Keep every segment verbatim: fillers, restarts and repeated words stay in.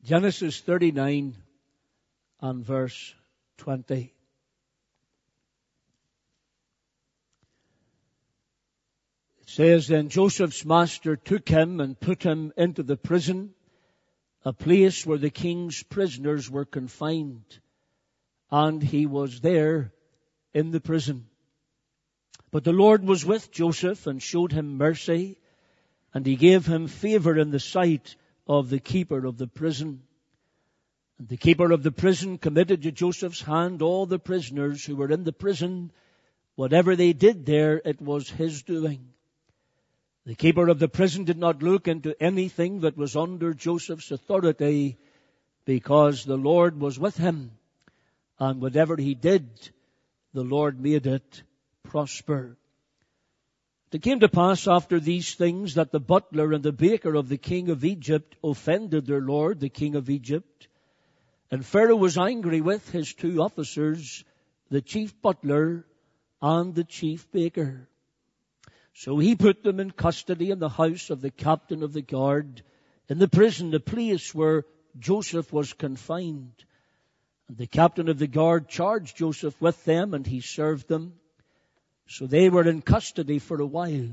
Genesis thirty-nine and verse twenty. It says, Then Joseph's master took him and put him into the prison, a place where the king's prisoners were confined, and he was there in the prison. But the Lord was with Joseph and showed him mercy, and he gave him favor in the sight of the keeper of the prison. And the keeper of the prison committed to Joseph's hand all the prisoners who were in the prison. Whatever they did there, it was his doing. The keeper of the prison did not look into anything that was under Joseph's authority, because the Lord was with him, and whatever he did, the Lord made it prosper. It came to pass after these things that the butler and the baker of the king of Egypt offended their lord, the king of Egypt. And Pharaoh was angry with his two officers, the chief butler and the chief baker. So he put them in custody in the house of the captain of the guard, in the prison, the place where Joseph was confined. And the captain of the guard charged Joseph with them, and he served them. So they were in custody for a while.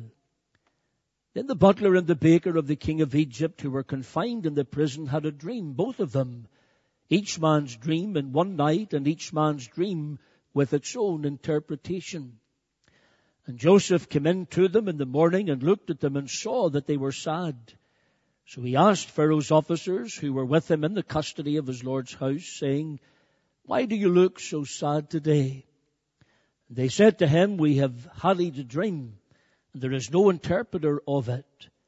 Then the butler and the baker of the king of Egypt, who were confined in the prison, had a dream, both of them. Each man's dream in one night, and each man's dream with its own interpretation. And Joseph came in to them in the morning and looked at them and saw that they were sad. So he asked Pharaoh's officers who were with him in the custody of his lord's house, saying, Why do you look so sad today? And they said to him, We have had a dream, and there is no interpreter of it.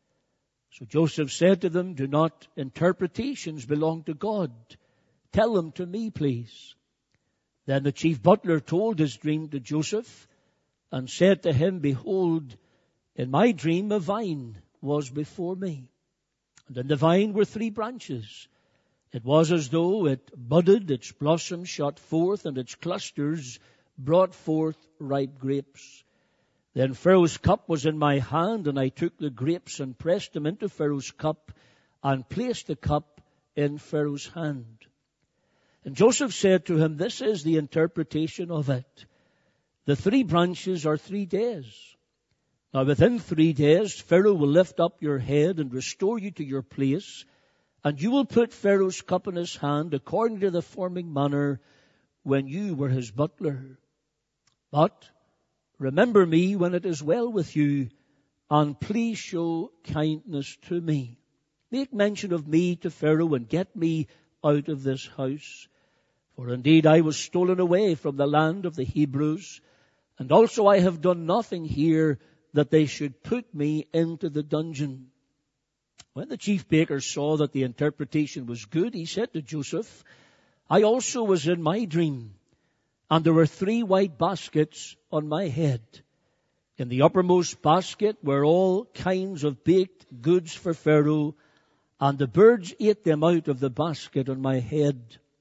So Joseph said to them, Do not interpretations belong to God? Tell them to me, please. Then the chief butler told his dream to Joseph, and said to him, Behold, in my dream a vine was before me, and in the vine were three branches. It was as though it budded, its blossoms shot forth, and its clusters brought forth ripe grapes. Then Pharaoh's cup was in my hand, and I took the grapes and pressed them into Pharaoh's cup, and placed the cup in Pharaoh's hand. And Joseph said to him, This is the interpretation of it. The three branches are three days. Now within three days, Pharaoh will lift up your head and restore you to your place, and you will put Pharaoh's cup in his hand according to the forming manner when you were his butler. But remember me when it is well with you, and please show kindness to me. Make mention of me to Pharaoh and get me out of this house. For indeed I was stolen away from the land of the Hebrews, and also I have done nothing here that they should put me into the dungeon. When the chief baker saw that the interpretation was good, he said to Joseph, I also was in my dream, and there were three white baskets on my head. In the uppermost basket were all kinds of baked goods for Pharaoh, and the birds ate them out of the basket on my head.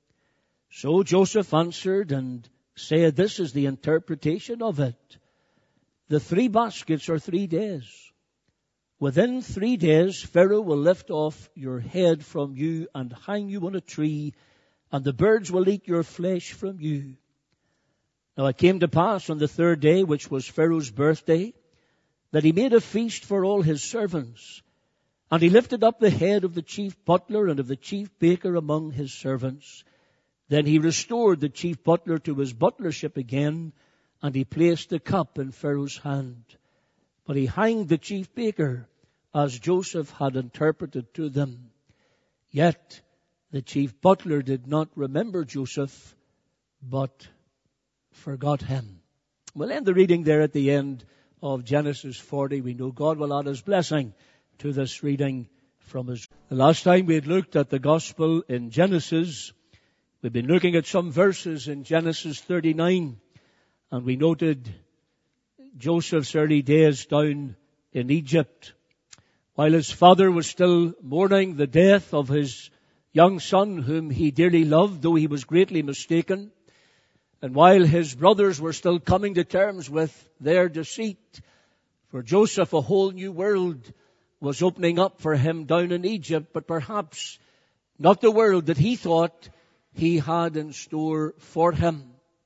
So Joseph answered and said, This is the interpretation of it. The three baskets are three days. Within three days, Pharaoh will lift off your head from you and hang you on a tree, and the birds will eat your flesh from you. Now it came to pass on the third day, which was Pharaoh's birthday, that he made a feast for all his servants. And he lifted up the head of the chief butler and of the chief baker among his servants. Then he restored the chief butler to his butlership again, and he placed the cup in Pharaoh's hand. But he hanged the chief baker, as Joseph had interpreted to them. Yet the chief butler did not remember Joseph, but forgot him. We'll end the reading there at the end of Genesis forty. We know God will add his blessing to this reading from his. The last time we had looked at the gospel in Genesis, we've been looking at some verses in Genesis thirty-nine, and we noted Joseph's early days down in Egypt. While his father was still mourning the death of his young son, whom he dearly loved, though he was greatly mistaken, and while his brothers were still coming to terms with their deceit, for Joseph a whole new world was opening up for him down in Egypt, but perhaps not the world that he thought he had in store for him.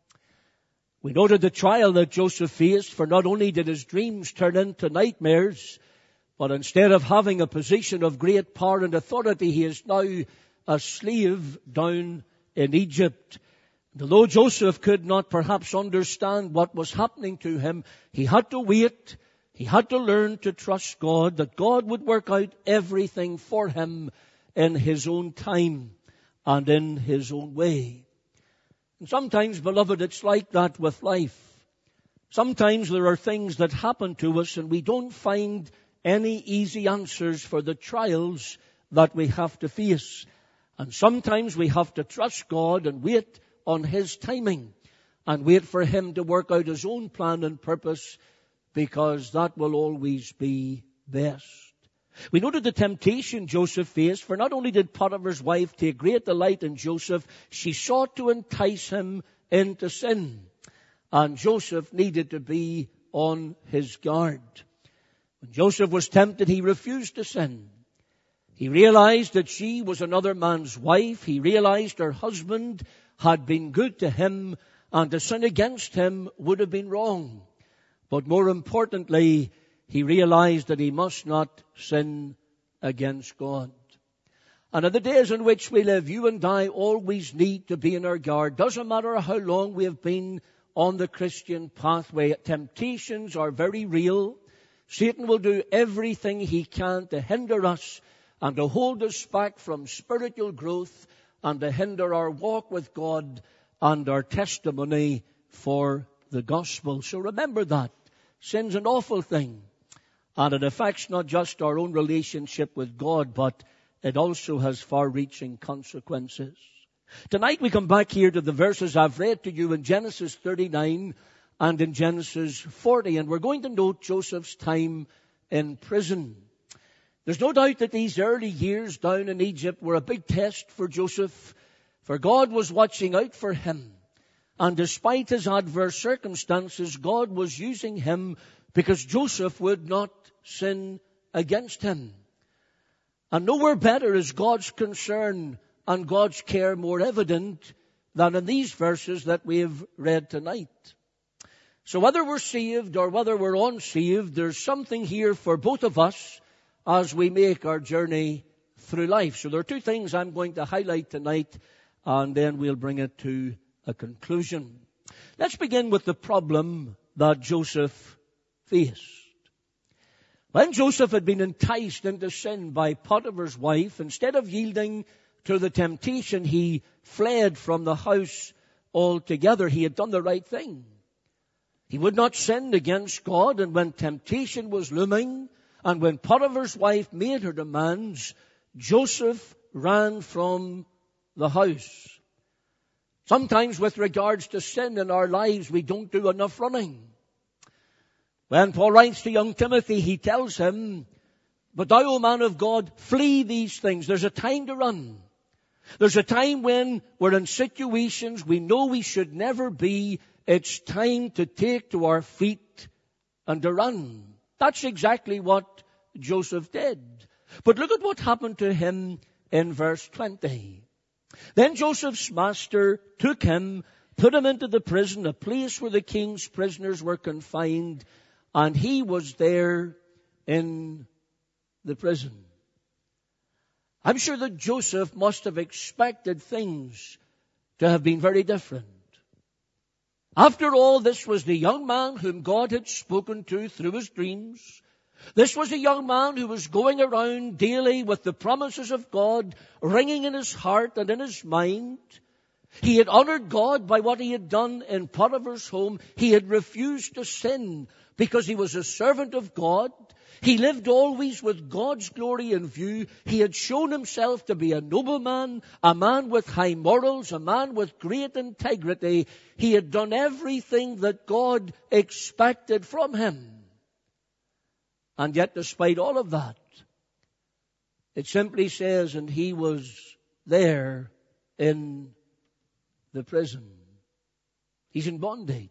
We noted the trial that Joseph faced, for not only did his dreams turn into nightmares, but instead of having a position of great power and authority, he is now a slave down in Egypt. And although Joseph could not perhaps understand what was happening to him, he had to wait. He had to learn to trust God, that God would work out everything for him in his own time and in his own way. And sometimes, beloved, it's like that with life. Sometimes there are things that happen to us and we don't find any easy answers for the trials that we have to face. And sometimes we have to trust God and wait on his timing and wait for him to work out his own plan and purpose, because that will always be best. We noted the temptation Joseph faced, for not only did Potiphar's wife take great delight in Joseph, she sought to entice him into sin. And Joseph needed to be on his guard. When Joseph was tempted, he refused to sin. He realized that she was another man's wife. He realized her husband had been good to him, and to sin against him would have been wrong. But more importantly, he realized that he must not sin against God. And in the days in which we live, you and I always need to be in our guard. Doesn't matter how long we have been on the Christian pathway. Temptations are very real. Satan will do everything he can to hinder us and to hold us back from spiritual growth and to hinder our walk with God and our testimony for the gospel. So remember that. Sin's an awful thing. And it affects not just our own relationship with God, but it also has far-reaching consequences. Tonight we come back here to the verses I've read to you in Genesis thirty-nine and in Genesis forty. And we're going to note Joseph's time in prison. There's no doubt that these early years down in Egypt were a big test for Joseph, for God was watching out for him. And despite his adverse circumstances, God was using him because Joseph would not sin against him. And nowhere better is God's concern and God's care more evident than in these verses that we have read tonight. So whether we're saved or whether we're unsaved, there's something here for both of us as we make our journey through life. So there are two things I'm going to highlight tonight, and then we'll bring it to a conclusion. Let's begin with the problem that Joseph faced. When Joseph had been enticed into sin by Potiphar's wife, instead of yielding to the temptation, he fled from the house altogether. He had done the right thing. He would not sin against God, and when temptation was looming, and when Potiphar's wife made her demands, Joseph ran from the house. Sometimes with regards to sin in our lives, we don't do enough running. When Paul writes to young Timothy, he tells him, "But thou, O man of God, flee these things." There's a time to run. There's a time when we're in situations we know we should never be. It's time to take to our feet and to run. That's exactly what Joseph did. But look at what happened to him in verse twenty. Then Joseph's master took him, put him into the prison, a place where the king's prisoners were confined, and he was there in the prison. I'm sure that Joseph must have expected things to have been very different. After all, this was the young man whom God had spoken to through his dreams. This was a young man who was going around daily with the promises of God ringing in his heart and in his mind. He had honored God by what he had done in Potiphar's home. He had refused to sin because he was a servant of God. He lived always with God's glory in view. He had shown himself to be a nobleman, a man with high morals, a man with great integrity. He had done everything that God expected from him. And yet, despite all of that, it simply says, and he was there in the prison. He's in bondage.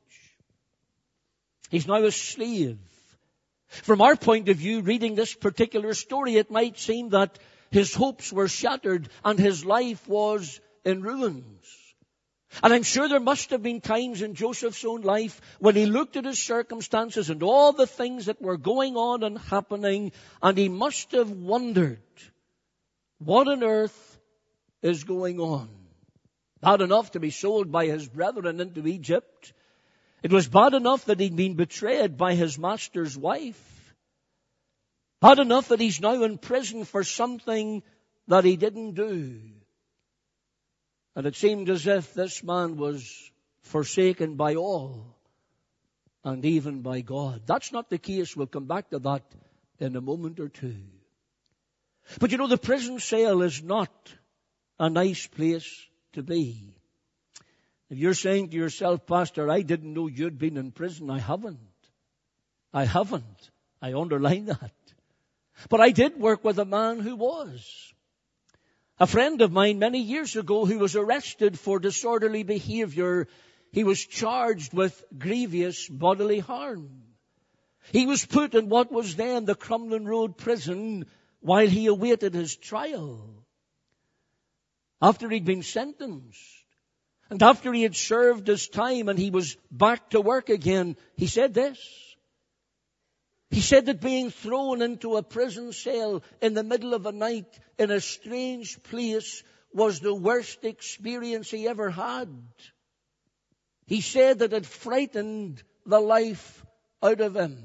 He's now a slave. From our point of view, reading this particular story, it might seem that his hopes were shattered and his life was in ruins. And I'm sure there must have been times in Joseph's own life when he looked at his circumstances and all the things that were going on and happening, and he must have wondered, what on earth is going on? Bad enough to be sold by his brethren into Egypt. It was bad enough that he'd been betrayed by his master's wife. Bad enough that he's now in prison for something that he didn't do. And it seemed as if this man was forsaken by all, and even by God. That's not the case. We'll come back to that in a moment or two. But you know, the prison cell is not a nice place to be. If you're saying to yourself, Pastor, I didn't know you'd been in prison, I haven't. I haven't. I underline that. But I did work with a man who was. A friend of mine many years ago who was arrested for disorderly behavior. He was charged with grievous bodily harm. He was put in what was then the Crumlin Road prison while he awaited his trial. After he'd been sentenced, and after he had served his time and he was back to work again, he said this. He said that being thrown into a prison cell in the middle of a night in a strange place was the worst experience he ever had. He said that it frightened the life out of him.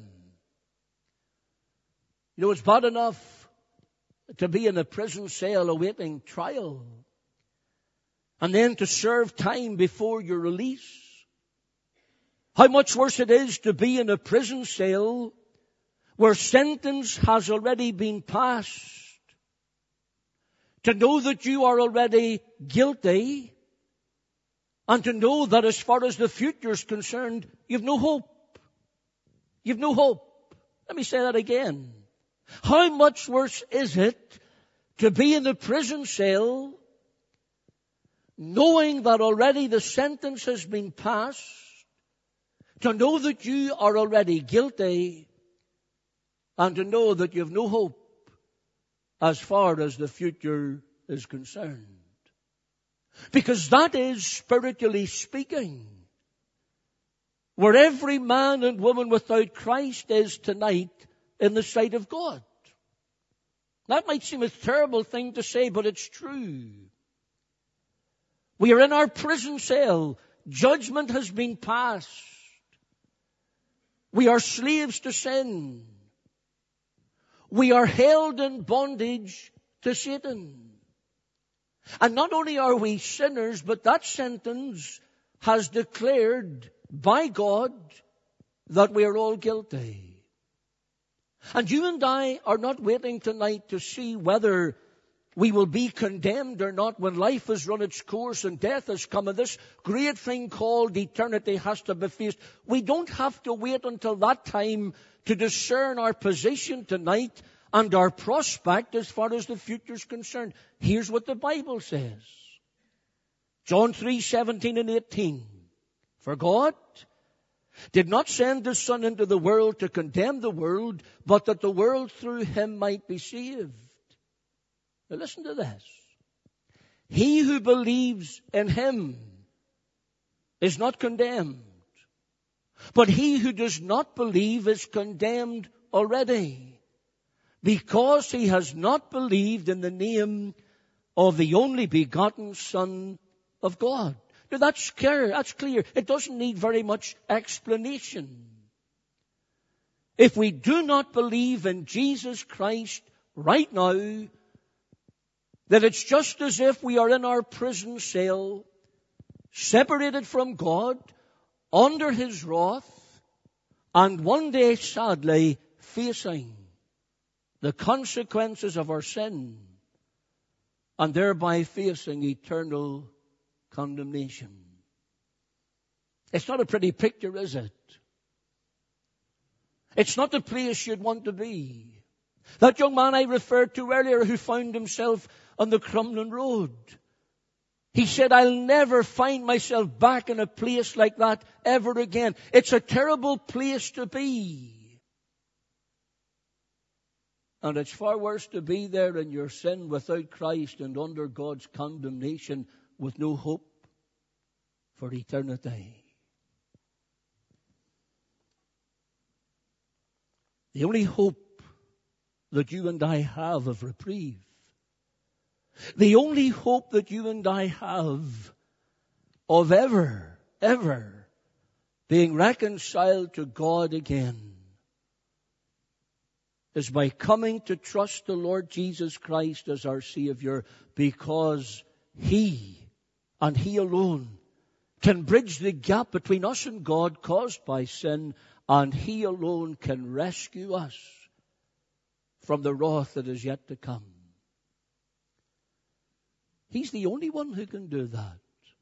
You know, it's bad enough to be in a prison cell awaiting trial, and then to serve time before your release. How much worse it is to be in a prison cell where sentence has already been passed, to know that you are already guilty, and to know that as far as the future is concerned, you've no hope. You've no hope. Let me say that again. How much worse is it to be in the prison cell knowing that already the sentence has been passed, to know that you are already guilty, and to know that you have no hope as far as the future is concerned. Because that is, spiritually speaking, where every man and woman without Christ is tonight in the sight of God. That might seem a terrible thing to say, but it's true. We are in our prison cell. Judgment has been passed. We are slaves to sin. We are held in bondage to Satan. And not only are we sinners, but that sentence has declared by God that we are all guilty. And you and I are not waiting tonight to see whether we will be condemned or not when life has run its course and death has come and this great thing called eternity has to be faced. We don't have to wait until that time to discern our position tonight and our prospect as far as the future is concerned. Here's what the Bible says. John three, seventeen and eighteen. For God did not send His Son into the world to condemn the world, but that the world through Him might be saved. Now listen to this. He who believes in Him is not condemned, but he who does not believe is condemned already, because he has not believed in the name of the only begotten Son of God. Now that's clear. That's clear. It doesn't need very much explanation. If we do not believe in Jesus Christ right now, that it's just as if we are in our prison cell, separated from God, under His wrath, and one day, sadly, facing the consequences of our sin, and thereby facing eternal condemnation. It's not a pretty picture, is it? It's not the place you'd want to be. That young man I referred to earlier who found himself on the Crumlin Road, he said, I'll never find myself back in a place like that ever again. It's a terrible place to be. And it's far worse to be there in your sin without Christ and under God's condemnation with no hope for eternity. The only hope that you and I have of reprieve, the only hope that you and I have of ever, ever being reconciled to God again, is by coming to trust the Lord Jesus Christ as our Savior, because He and He alone can bridge the gap between us and God caused by sin, and He alone can rescue us from the wrath that is yet to come. He's the only one who can do that.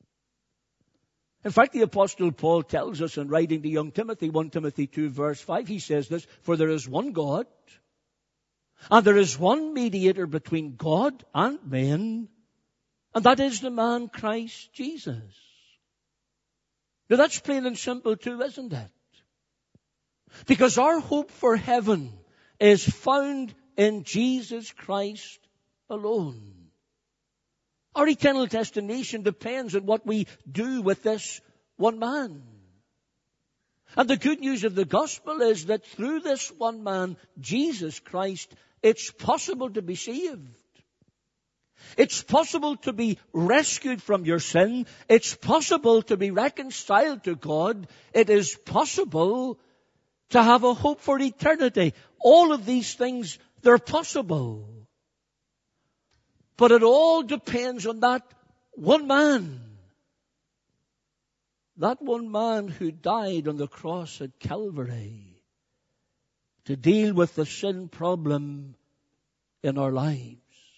In fact, the Apostle Paul tells us in writing to young Timothy, First Timothy two verse five, he says this, "For there is one God, and there is one mediator between God and men, and that is the man Christ Jesus." Now that's plain and simple too, isn't it? Because our hope for heaven is found in Jesus Christ alone. Our eternal destination depends on what we do with this one man. And the good news of the gospel is that through this one man, Jesus Christ, it's possible to be saved. It's possible to be rescued from your sin. It's possible to be reconciled to God. It is possible to have a hope for eternity. All of these things, they're possible. But it all depends on that one man. That one man who died on the cross at Calvary to deal with the sin problem in our lives.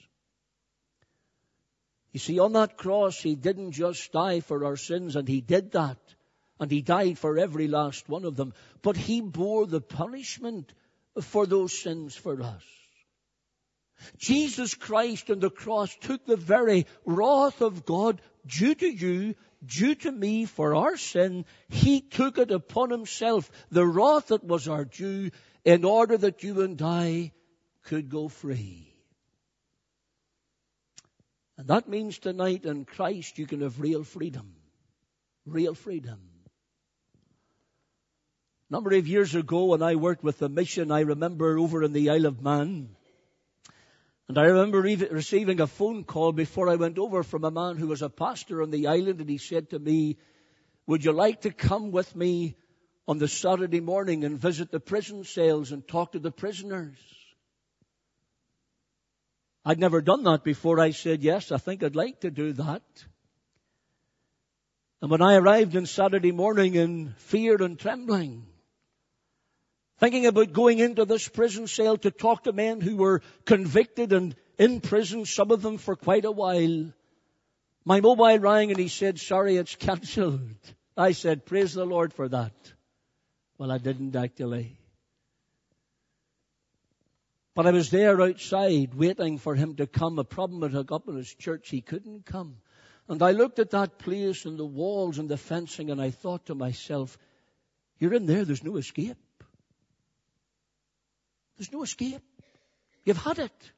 You see, on that cross, He didn't just die for our sins, and He did that. And He died for every last one of them. But He bore the punishment for those sins for us. Jesus Christ on the cross took the very wrath of God due to you, due to me for our sin. He took it upon Himself, the wrath that was our due, in order that you and I could go free. And that means tonight in Christ you can have real freedom. Real freedom. A number of years ago when I worked with the mission, I remember over in the Isle of Man, and I remember re- receiving a phone call before I went over from a man who was a pastor on the island, and he said to me, "Would you like to come with me on the Saturday morning and visit the prison cells and talk to the prisoners?" I'd never done that before. I said, "Yes, I think I'd like to do that." And when I arrived on Saturday morning in fear and trembling, thinking about going into this prison cell to talk to men who were convicted and in prison, some of them for quite a while, my mobile rang and he said, "Sorry, it's cancelled." I said, "Praise the Lord for that." Well, I didn't actually. But I was there outside waiting for him to come. A problem had come up in his church. He couldn't come. And I looked at that place and the walls and the fencing, and I thought to myself, you're in there, there's no escape. There's no escape. You've had it.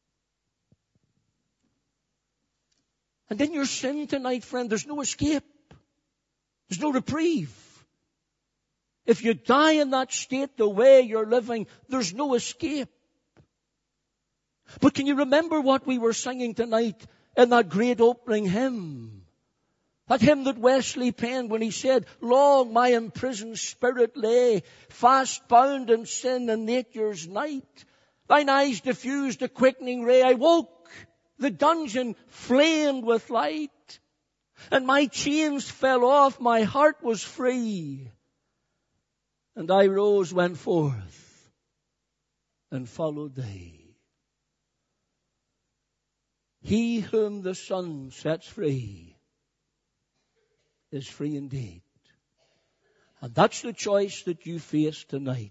And in your sin tonight, friend, there's no escape. There's no reprieve. If you die in that state, the way you're living, there's no escape. But can you remember what we were singing tonight in that great opening hymn? That hymn that Wesley penned when he said, "Long my imprisoned spirit lay, fast bound in sin and nature's night. Thine eyes diffused a quickening ray. I woke, the dungeon flamed with light. And my chains fell off, my heart was free. And I rose, went forth, and followed thee." He whom the Son sets free is free indeed. And that's the choice that you face tonight.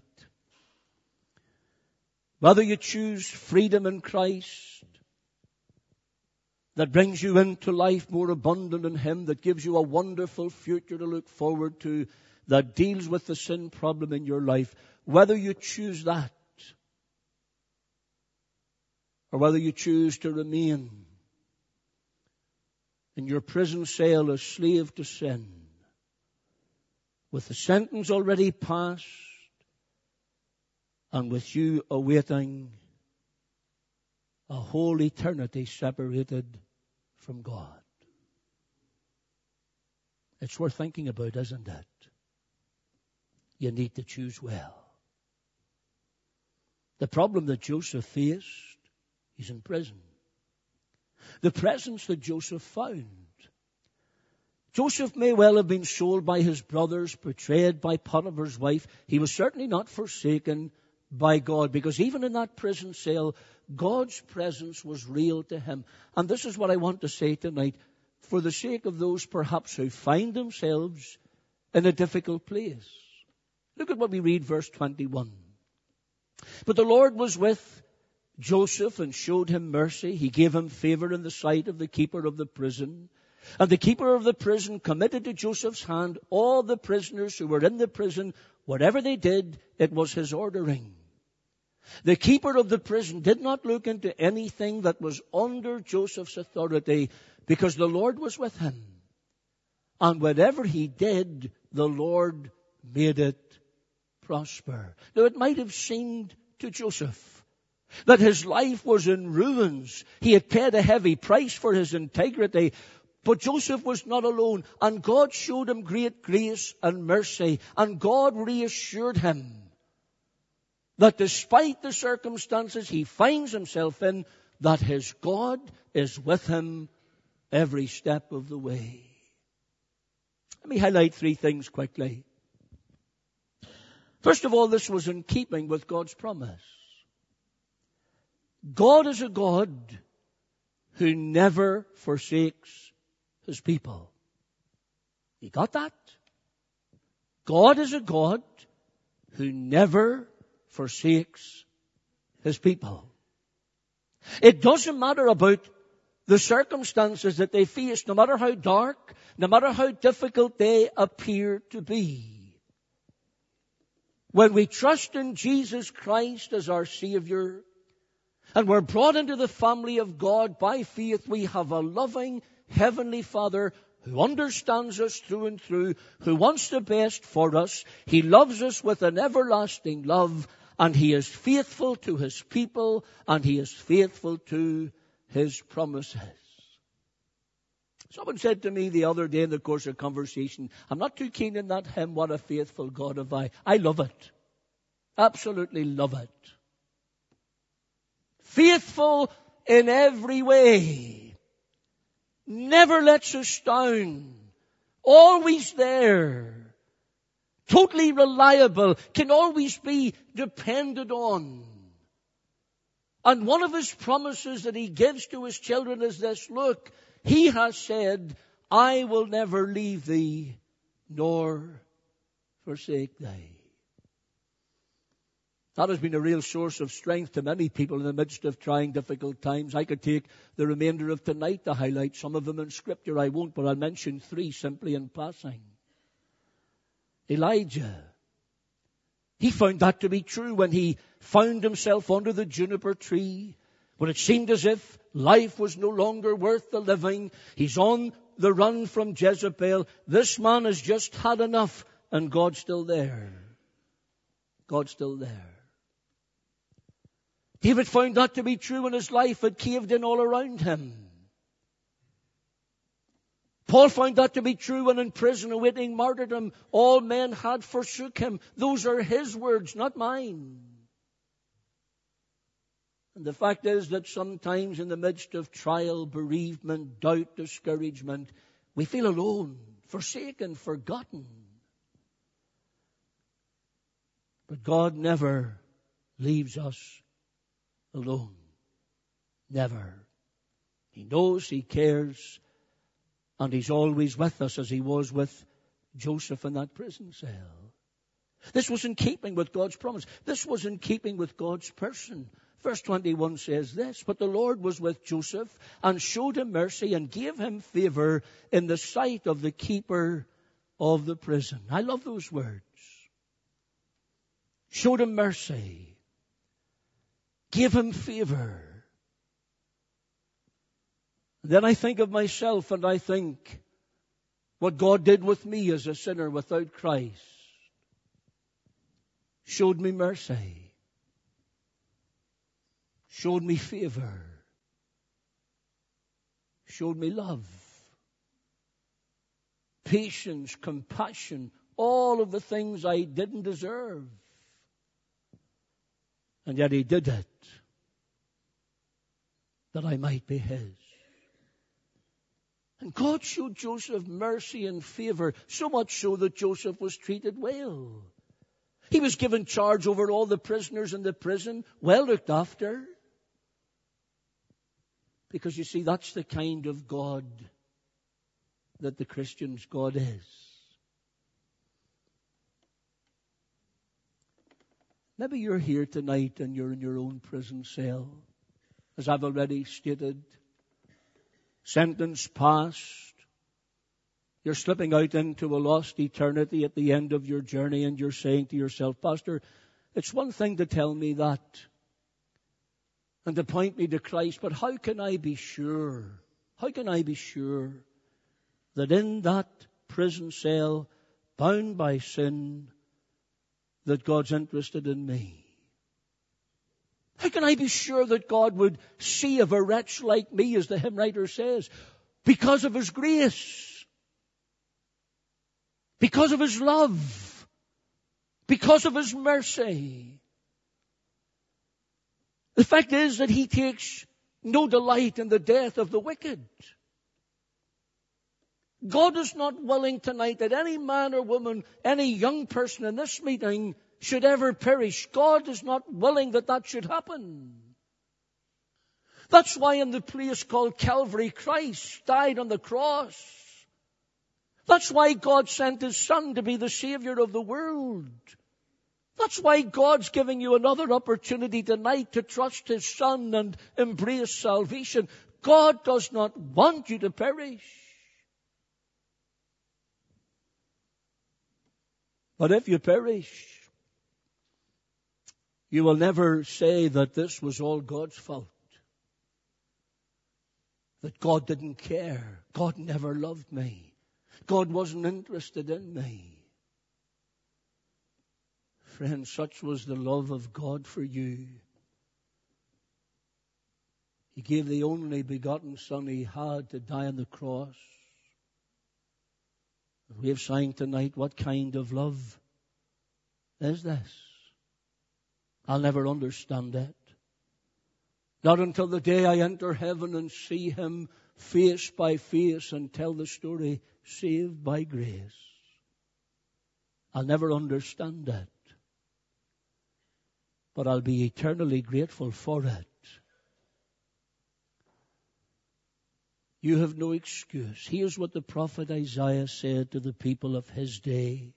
Whether you choose freedom in Christ, that brings you into life more abundant in Him, that gives you a wonderful future to look forward to, that deals with the sin problem in your life, whether you choose that, or whether you choose to remain in your prison cell a slave to sin, with the sentence already passed, and with you awaiting a whole eternity separated from God. It's worth thinking about, isn't it? You need to choose well. The problem that Joseph faced, he's in prison. The presence that Joseph found. Joseph may well have been sold by his brothers, betrayed by Potiphar's wife. He was certainly not forsaken by God, because even in that prison cell, God's presence was real to him. And this is what I want to say tonight, for the sake of those perhaps who find themselves in a difficult place. Look at what we read, verse twenty-one. But the Lord was with Joseph and showed him mercy. He gave him favor in the sight of the keeper of the prison. And the keeper of the prison committed to Joseph's hand all the prisoners who were in the prison. Whatever they did, it was his ordering. The keeper of the prison did not look into anything that was under Joseph's authority, because the Lord was with him. And whatever he did, the Lord made it prosper. Now, it might have seemed to Joseph that his life was in ruins. He had paid a heavy price for his integrity. But Joseph was not alone, and God showed him great grace and mercy, and God reassured him that despite the circumstances he finds himself in, that his God is with him every step of the way. Let me highlight three things quickly. First of all, this was in keeping with God's promise. God is a God who never forsakes his people. You got that? God is a God who never forsakes his people. It doesn't matter about the circumstances that they face, no matter how dark, no matter how difficult they appear to be. When we trust in Jesus Christ as our Savior, and we're brought into the family of God by faith, we have a loving Heavenly Father who understands us through and through, who wants the best for us. He loves us with an everlasting love, and He is faithful to His people, and He is faithful to His promises. Someone said to me the other day in the course of conversation, I'm not too keen in that hymn, What a Faithful God Have I. I love it. Absolutely love it. Faithful in every way. Never lets us down. Always there. Totally reliable. Can always be depended on. And one of His promises that He gives to His children is this. Look, He has said, I will never leave thee nor forsake thee. That has been a real source of strength to many people in the midst of trying, difficult times. I could take the remainder of tonight to highlight some of them in Scripture. I won't, but I'll mention three simply in passing. Elijah. He found that to be true when he found himself under the juniper tree, when it seemed as if life was no longer worth the living. He's on the run from Jezebel. This man has just had enough, and God's still there. God's still there. David found that to be true in his life. It caved in all around him. Paul found that to be true when in prison awaiting martyrdom, all men had forsook him. Those are his words, not mine. And the fact is that sometimes in the midst of trial, bereavement, doubt, discouragement, we feel alone, forsaken, forgotten. But God never leaves us alone. Never. He knows, He cares, and He's always with us as He was with Joseph in that prison cell. This was in keeping with God's promise. This was in keeping with God's person. Verse twenty-one says this, but the Lord was with Joseph and showed him mercy and gave him favor in the sight of the keeper of the prison. I love those words. Showed him mercy. Gave him favor. Then I think of myself and I think what God did with me as a sinner without Christ. Showed me mercy. Showed me favor. Showed me love. Patience, compassion, all of the things I didn't deserve. And yet He did it that I might be His. And God showed Joseph mercy and favor, so much so that Joseph was treated well. He was given charge over all the prisoners in the prison, well looked after. Because you see, that's the kind of God that the Christian's God is. Maybe you're here tonight and you're in your own prison cell. As I've already stated, sentence passed. You're slipping out into a lost eternity at the end of your journey, and you're saying to yourself, Pastor, it's one thing to tell me that and to point me to Christ, but how can I be sure? How can I be sure that in that prison cell, bound by sin, that God's interested in me? How can I be sure that God would see of a wretch like me, as the hymn writer says, because of His grace, because of His love, because of His mercy? The fact is that He takes no delight in the death of the wicked. God is not willing tonight that any man or woman, any young person in this meeting should ever perish. God is not willing that that should happen. That's why in the place called Calvary, Christ died on the cross. That's why God sent His Son to be the Savior of the world. That's why God's giving you another opportunity tonight to trust His Son and embrace salvation. God does not want you to perish. But if you perish, you will never say that this was all God's fault. That God didn't care. God never loved me. God wasn't interested in me. Friends, such was the love of God for you. He gave the only begotten Son He had to die on the cross. We have sang tonight, what kind of love is this? I'll never understand it. Not until the day I enter heaven and see Him face by face and tell the story, saved by grace. I'll never understand it. But I'll be eternally grateful for it. You have no excuse. Here's what the prophet Isaiah said to the people of his day.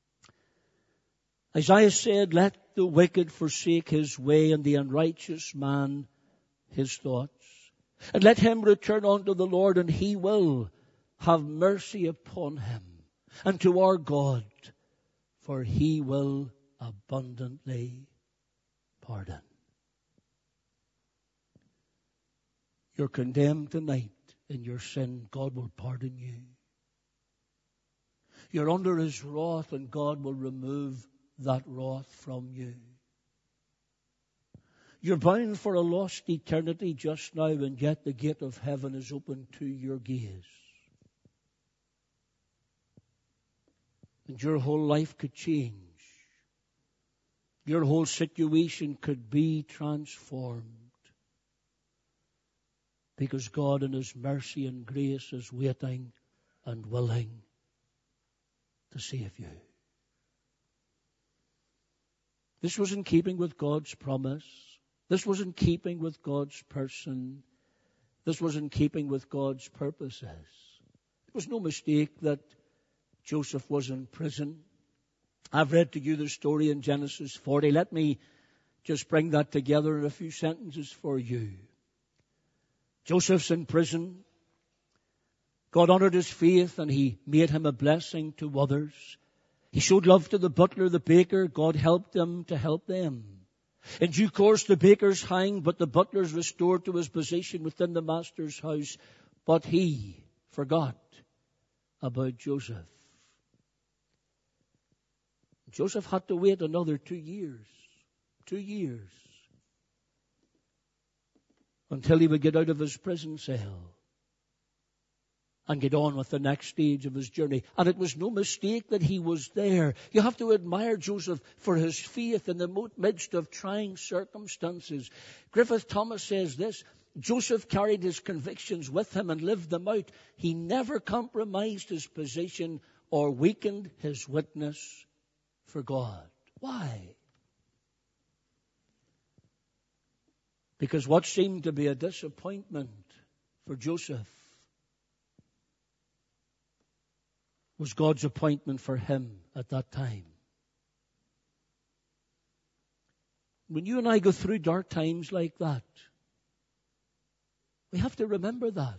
Isaiah said, let the wicked forsake his way and the unrighteous man his thoughts. And let him return unto the Lord, and He will have mercy upon him, and to our God, for He will abundantly pardon. You're condemned tonight in your sin. God will pardon you. You're under His wrath, and God will remove that wrath from you. You're bound for a lost eternity just now, and yet the gate of heaven is open to your gaze. And your whole life could change. Your whole situation could be transformed. Because God in His mercy and grace is waiting and willing to save you. This was in keeping with God's promise. This was in keeping with God's person. This was in keeping with God's purposes. It was no mistake that Joseph was in prison. I've read to you the story in Genesis forty. Let me just bring that together in a few sentences for you. Joseph's in prison. God honored his faith and He made him a blessing to others. He showed love to the butler, the baker. God helped him to help them. In due course, the baker's hanged, but the butler's restored to his position within the master's house. But he forgot about Joseph. Joseph had to wait another two years. Two years. Until he would get out of his prison cell and get on with the next stage of his journey. And it was no mistake that he was there. You have to admire Joseph for his faith in the midst of trying circumstances. Griffith Thomas says this: Joseph carried his convictions with him and lived them out. He never compromised his position or weakened his witness for God. Why? Because what seemed to be a disappointment for Joseph was God's appointment for him at that time. When you and I go through dark times like that, we have to remember that.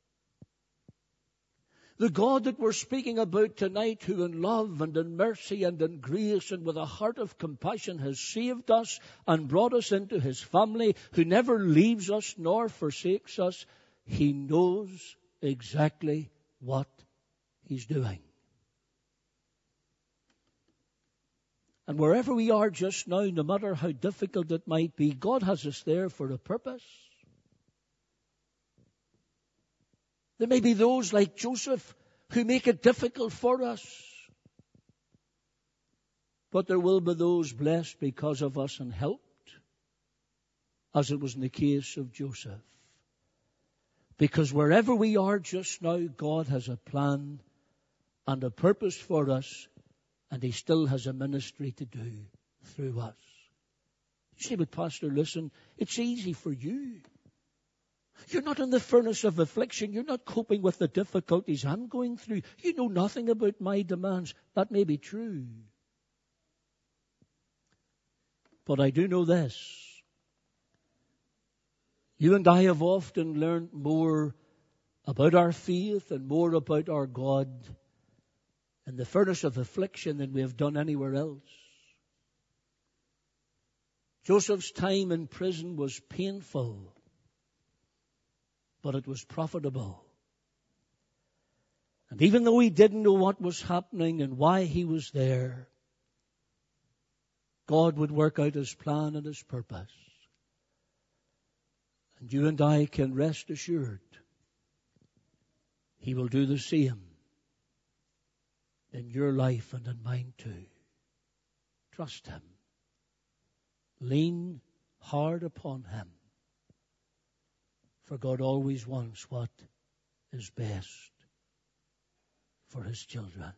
The God that we're speaking about tonight, who in love and in mercy and in grace and with a heart of compassion has saved us and brought us into his family, who never leaves us nor forsakes us, he knows exactly what he's doing. And wherever we are just now, no matter how difficult it might be, God has us there for a purpose. There may be those like Joseph who make it difficult for us. But there will be those blessed because of us and helped, as it was in the case of Joseph. Because wherever we are just now, God has a plan and a purpose for us, and he still has a ministry to do through us. You say, but Pastor, listen, it's easy for you. You're not in the furnace of affliction. You're not coping with the difficulties I'm going through. You know nothing about my demands. That may be true. But I do know this. You and I have often learned more about our faith and more about our God in the furnace of affliction than we have done anywhere else. Joseph's time in prison was painful, but it was profitable. And even though he didn't know what was happening and why he was there, God would work out his plan and his purpose. And you and I can rest assured he will do the same in your life and in mine too. Trust him. Lean hard upon him. For God always wants what is best for his children.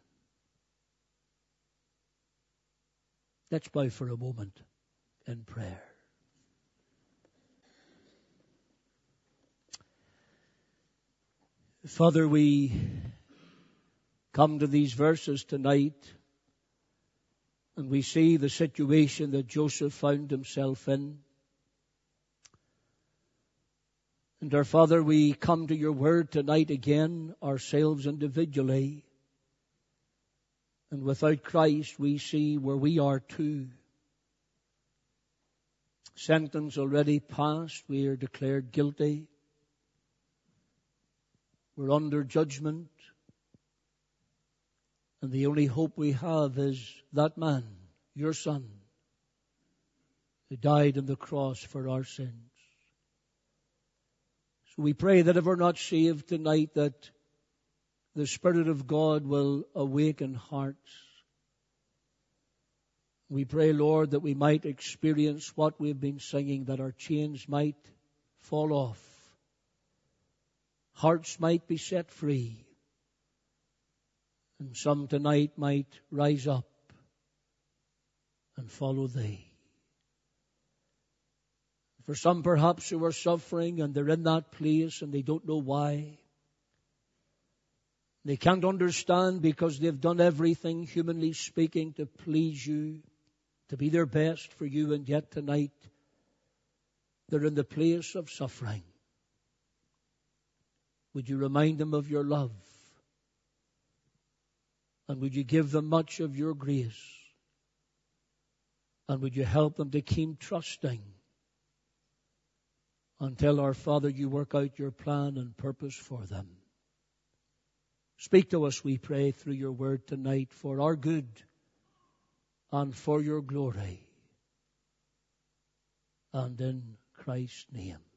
Let's bow for a moment in prayer. Father, we come to these verses tonight and we see the situation that Joseph found himself in. And our Father, we come to your word tonight again, ourselves individually. And without Christ, we see where we are too. Sentence already passed, we are declared guilty. We're under judgment. And the only hope we have is that man, your Son, who died on the cross for our sins. So we pray that if we're not saved tonight, that the Spirit of God will awaken hearts. We pray, Lord, that we might experience what we've been singing, that our chains might fall off. Hearts might be set free. And some tonight might rise up and follow thee. For some perhaps who are suffering and they're in that place and they don't know why. They can't understand because they've done everything, humanly speaking, to please you, to be their best for you, and yet tonight they're in the place of suffering. Would you remind them of your love? And would you give them much of your grace? And would you help them to keep trusting until, our Father, you work out your plan and purpose for them. Speak to us, we pray, through your word tonight for our good and for your glory. And in Christ's name.